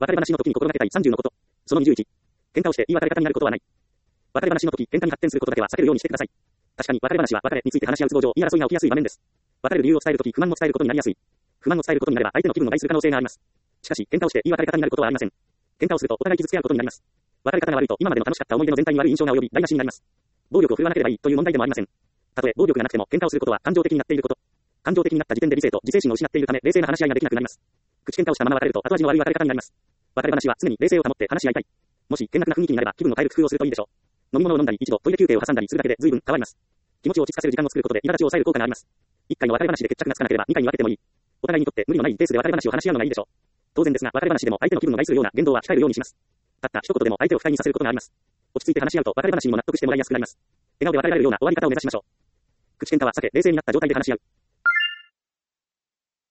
別れ話の時に心がけたい30のこと。その21。喧嘩をして言い別れ方になることはない。別れ話の時、喧嘩に発展することだけは避けるようにしてください。確かに別れ話は別れについて話し合う都合上、言い争いが起きやすい場面です。別れる理由を伝えるとき、不満を伝えることになりやすい。不満を伝えることになれば相手の気分を害する可能性があります。しかし、喧嘩をして言い別れ方になることはありません。喧嘩をするとお互い傷つけ合うことになります。別れ方が悪いと今までの楽しかった思い出の全体に悪い印象が及び台無しになります。暴力を振るわなければいいという問題でもありません。たとえ暴力がなくても喧嘩をすることは感情的になっていること。感情的になった時点で理性と自制心を失っているため冷静な話し合いができなくなります。口喧嘩をしたまま別れると後味の悪い別れ方になります。別れ話は常に冷静を保って話し合いたい。もし険悪な雰囲気になれば気分を変える工夫をするといいでしょう。飲み物を飲んだり一度トイレ休憩を挟んだりするだけで随分変わります。気持ちを落ち着かせる時間を作ることで苛立ちを抑える効果があります。1回の別れ話で決着がつかなければ2回に分けてもいい。お互いにとって無理のないペースで別れ話を話し合うのがいいでしょう。当然ですが別れ話でも相手の気分を害するような言動は控えるようにします。たった一言でも相手を不快にさせることがあります。落ち着いて話し合うと別れ話にも納得してもらいやすくなります。笑顔で別れられるような終わり方を目指しましょう。口喧嘩は避け冷静になった状態で話し合う。